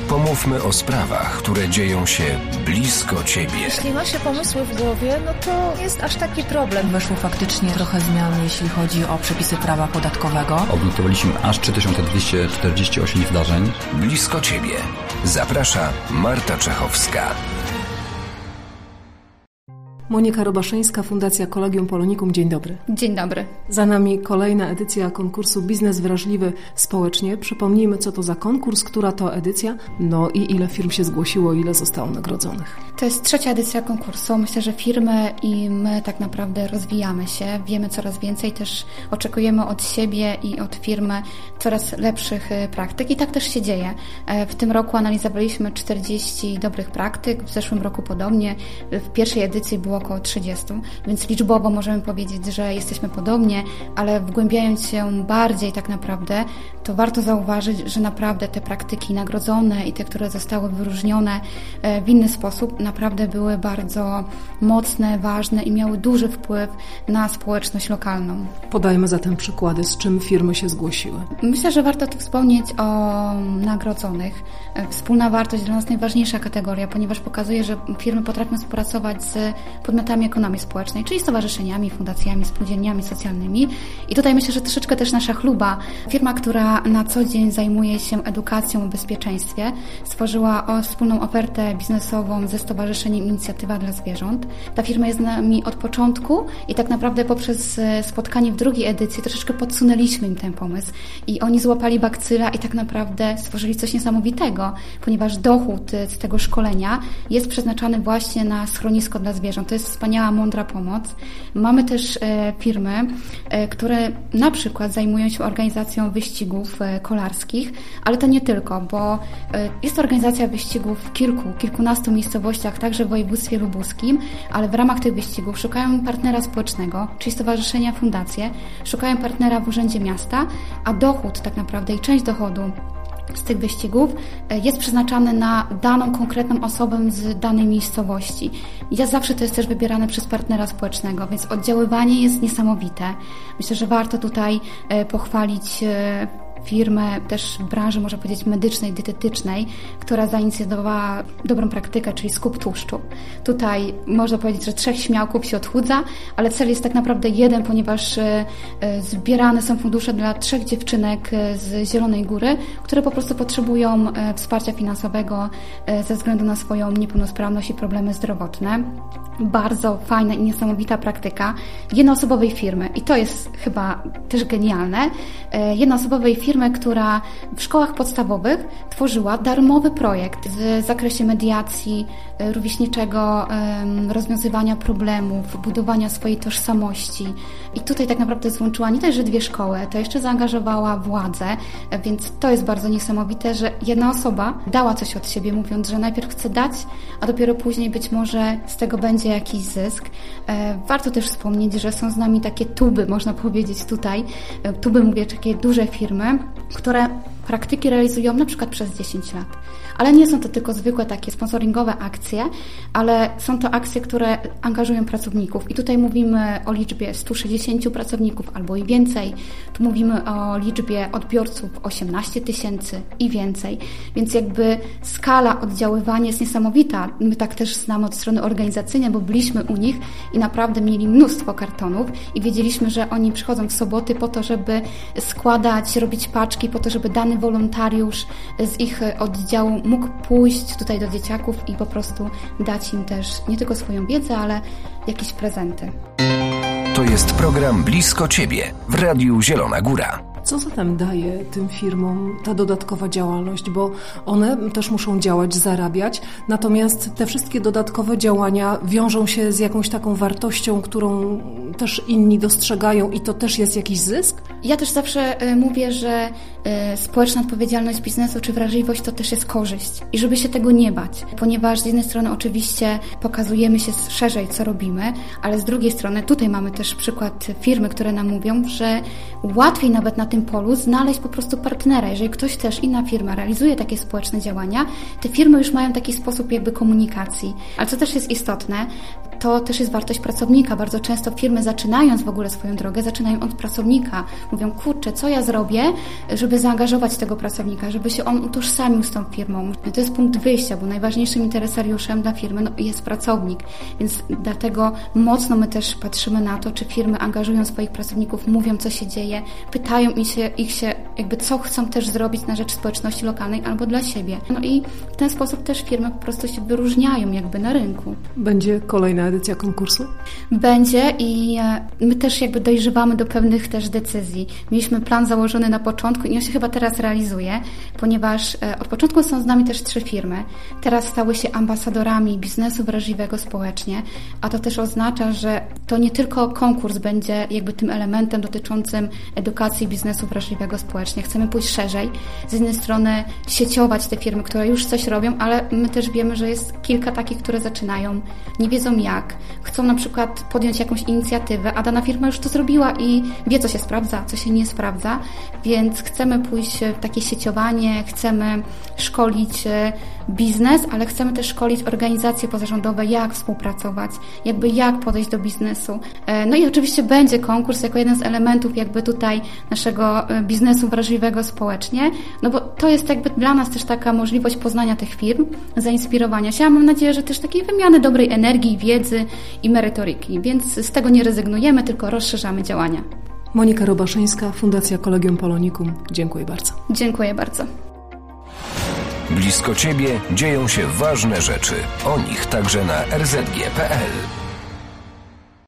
Pomówmy o sprawach, które dzieją się blisko Ciebie. Jeśli ma się pomysły w głowie, no to jest aż taki problem. Weszło faktycznie trochę zmian, jeśli chodzi o przepisy prawa podatkowego. Odnotowaliśmy aż 3248 wydarzeń. Blisko Ciebie. Zaprasza Marta Czechowska. Monika Robaszyńska, Fundacja Collegium Polonikum. Dzień dobry. Dzień dobry. Za nami kolejna edycja konkursu Biznes Wrażliwy Społecznie. Przypomnijmy, co to za konkurs, która to edycja, no i ile firm się zgłosiło, ile zostało nagrodzonych. To jest 3. edycja konkursu. Myślę, że firmy i my tak naprawdę rozwijamy się. Wiemy coraz więcej, też oczekujemy od siebie i od firmy coraz lepszych praktyk i tak też się dzieje. W tym roku analizowaliśmy 40 dobrych praktyk, w zeszłym roku podobnie. W pierwszej edycji było około 30, więc liczbowo możemy powiedzieć, że jesteśmy podobnie, ale wgłębiając się bardziej tak naprawdę, to warto zauważyć, że naprawdę te praktyki nagrodzone i te, które zostały wyróżnione w inny sposób, naprawdę były bardzo mocne, ważne i miały duży wpływ na społeczność lokalną. Podajmy zatem przykłady, z czym firmy się zgłosiły. Myślę, że warto tu wspomnieć o nagrodzonych. Wspólna wartość dla nas najważniejsza kategoria, ponieważ pokazuje, że firmy potrafią współpracować z podmiotami ekonomii społecznej, czyli stowarzyszeniami, fundacjami, spółdzielniami socjalnymi. I tutaj myślę, że troszeczkę też nasza chluba. Firma, która na co dzień zajmuje się edukacją o bezpieczeństwie, stworzyła wspólną ofertę biznesową ze Stowarzyszeniem Inicjatywa dla Zwierząt. Ta firma jest z nami od początku i tak naprawdę poprzez spotkanie w drugiej edycji troszeczkę podsunęliśmy im ten pomysł i oni złapali bakcyla i tak naprawdę stworzyli coś niesamowitego, ponieważ dochód z tego szkolenia jest przeznaczany właśnie na schronisko dla zwierząt. To jest wspaniała, mądra pomoc. Mamy też firmy, które na przykład zajmują się organizacją wyścigów kolarskich, ale to nie tylko, bo jest to organizacja wyścigów w kilkunastu miejscowościach, także w województwie lubuskim, ale w ramach tych wyścigów szukają partnera społecznego, czyli stowarzyszenia, fundacje, szukają partnera w urzędzie miasta, a dochód tak naprawdę i część dochodu z tych wyścigów jest przeznaczany na daną konkretną osobę z danej miejscowości. I zawsze to jest też wybierane przez partnera społecznego, więc oddziaływanie jest niesamowite. Myślę, że warto tutaj pochwalić firmę też branży, można powiedzieć, medycznej, dietetycznej, która zainicjowała dobrą praktykę, czyli skup tłuszczu. Tutaj można powiedzieć, że 3 śmiałków się odchudza, ale cel jest tak naprawdę jeden, ponieważ zbierane są fundusze dla 3 dziewczynek z Zielonej Góry, które po prostu potrzebują wsparcia finansowego ze względu na swoją niepełnosprawność i problemy zdrowotne. Bardzo fajna i niesamowita praktyka jednoosobowej firmy i to jest chyba też genialne. Jednoosobowej firmy, która w szkołach podstawowych tworzyła darmowy projekt w zakresie mediacji, rówieśniczego rozwiązywania problemów, budowania swojej tożsamości. I tutaj tak naprawdę złączyła nie tylko 2 szkoły, to jeszcze zaangażowała władzę, więc to jest bardzo niesamowite, że jedna osoba dała coś od siebie, mówiąc, że najpierw chce dać, a dopiero później być może z tego będzie jakiś zysk. Warto też wspomnieć, że są z nami takie tuby, można powiedzieć tutaj, tuby mówię, takie duże firmy, które praktyki realizują na przykład przez 10 lat. Ale nie są to tylko zwykłe takie sponsoringowe akcje, ale są to akcje, które angażują pracowników. I tutaj mówimy o liczbie 160 pracowników albo i więcej. Tu mówimy o liczbie odbiorców 18 000 i więcej. Więc jakby skala oddziaływania jest niesamowita. My tak też znamy od strony organizacyjnej, bo byliśmy u nich i naprawdę mieli mnóstwo kartonów i wiedzieliśmy, że oni przychodzą w soboty po to, żeby składać, robić paczki, po to, żeby dany wolontariusz z ich oddziału mógł pójść tutaj do dzieciaków i po prostu dać im też nie tylko swoją wiedzę, ale jakieś prezenty. To jest program Blisko Ciebie w Radiu Zielona Góra. Co zatem daje tym firmom ta dodatkowa działalność? Bo one też muszą działać, zarabiać, natomiast te wszystkie dodatkowe działania wiążą się z jakąś taką wartością, którą też inni dostrzegają i to też jest jakiś zysk? Ja też zawsze mówię, że społeczna odpowiedzialność biznesu czy wrażliwość to też jest korzyść i żeby się tego nie bać, ponieważ z jednej strony oczywiście pokazujemy się szerzej, co robimy, ale z drugiej strony tutaj mamy też przykład firmy, które nam mówią, że łatwiej nawet na tym polu znaleźć po prostu partnera. Jeżeli ktoś też, inna firma realizuje takie społeczne działania, te firmy już mają taki sposób jakby komunikacji. Ale co też jest istotne, to też jest wartość pracownika. Bardzo często firmy, zaczynając w ogóle swoją drogę, zaczynają od pracownika. Mówią, kurczę, co ja zrobię, żeby zaangażować tego pracownika, żeby się on utożsamił z tą firmą. To jest punkt wyjścia, bo najważniejszym interesariuszem dla firmy jest pracownik. Więc dlatego mocno my też patrzymy na to, czy firmy angażują swoich pracowników, mówią, co się dzieje, pytają ich się jakby co chcą też zrobić na rzecz społeczności lokalnej albo dla siebie. No i w ten sposób też firmy po prostu się wyróżniają jakby na rynku. Będzie kolejna edycja konkursu? Będzie i my też jakby dojrzewamy do pewnych też decyzji. Mieliśmy plan założony na początku i on się chyba teraz realizuje, ponieważ od początku są z nami też 3 firmy. Teraz stały się ambasadorami biznesu wrażliwego społecznie, a to też oznacza, że to nie tylko konkurs będzie jakby tym elementem dotyczącym edukacji biznesu wrażliwego społecznie. Chcemy pójść szerzej. Z jednej strony sieciować te firmy, które już coś robią, ale my też wiemy, że jest kilka takich, które zaczynają, nie wiedzą jak, chcą na przykład podjąć jakąś inicjatywę, a dana firma już to zrobiła i wie, co się sprawdza, co się nie sprawdza, więc chcemy pójść w takie sieciowanie, chcemy szkolić biznes, ale chcemy też szkolić organizacje pozarządowe, jak współpracować, jakby jak podejść do biznesu. No i oczywiście będzie konkurs jako jeden z elementów jakby tutaj naszego biznesu wrażliwego społecznie, no bo to jest jakby dla nas też taka możliwość poznania tych firm, zainspirowania się, a mam nadzieję, że też takiej wymiany dobrej energii, wiedzy i merytoryki, więc z tego nie rezygnujemy, tylko rozszerzamy działania. Monika Robaszyńska, Fundacja Collegium Polonicum. Dziękuję bardzo. Dziękuję bardzo. Blisko Ciebie dzieją się ważne rzeczy. O nich także na rzg.pl.